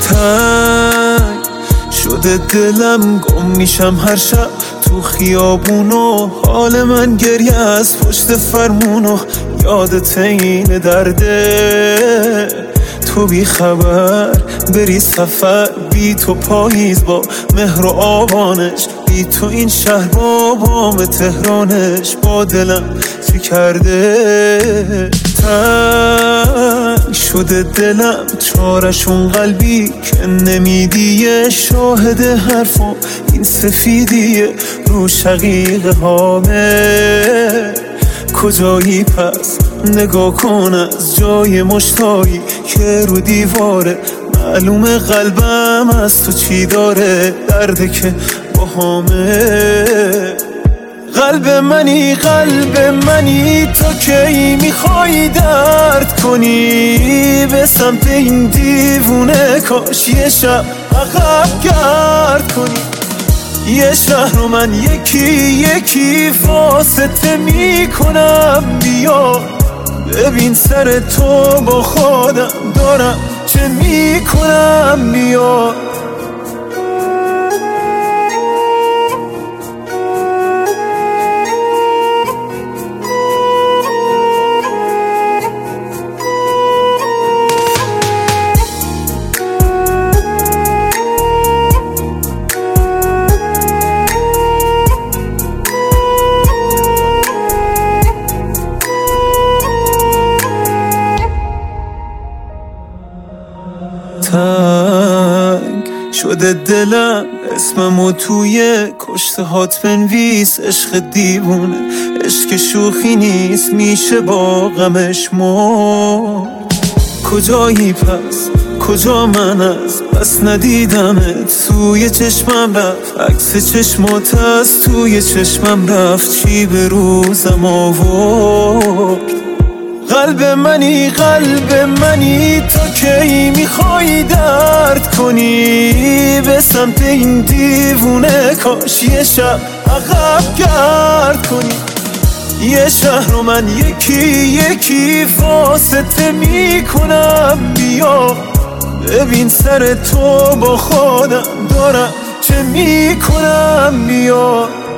تنگ شده دلم، گم میشم هر شب تو خیابونو، حال من گریه از پشت فرمونو، یادت این درده تو بی خبر بری سفر، بی تو پاییز با مهر و آبانش، بی تو این شهر با بام تهرانش، با دلم چی کرده تنگ شده دلم، چارشون قلبی که نمیدیه، شاهد حرفم این سفیدیه رو شقیقه هامه، کجایی پس نگاه کن از جای مشتایی که رو دیواره، معلومه قلبم از تو چی داره، درده که باهامه. قلب منی تو کی میخوای درد کنی، به سمت این دیوونه کاش یه شب عقب گرد کنی، یه شهر رو من یکی واسطه میکنم، بیا ببین سر تو با خودم دارم چه میکنم، بیا تنگ شده دلم، اسممو توی کشته هات بنویس، عشق دیوونه عشق شوخی نیست، میشه با غمش مرد. کجایی پس کجا من از بس ندیدمت، توی چشمم رفت عکس چشمات از توی چشمم رفت، چی به روزم آورد. قلب منی تو کی میخوای درد کنی، به سمت این دیوونه کاش یه شب عقب گرد کنی، یه شهر رو من یکی واسطه میکنم، بیا ببین سر تو با خودم دارم چه میکنم، بیا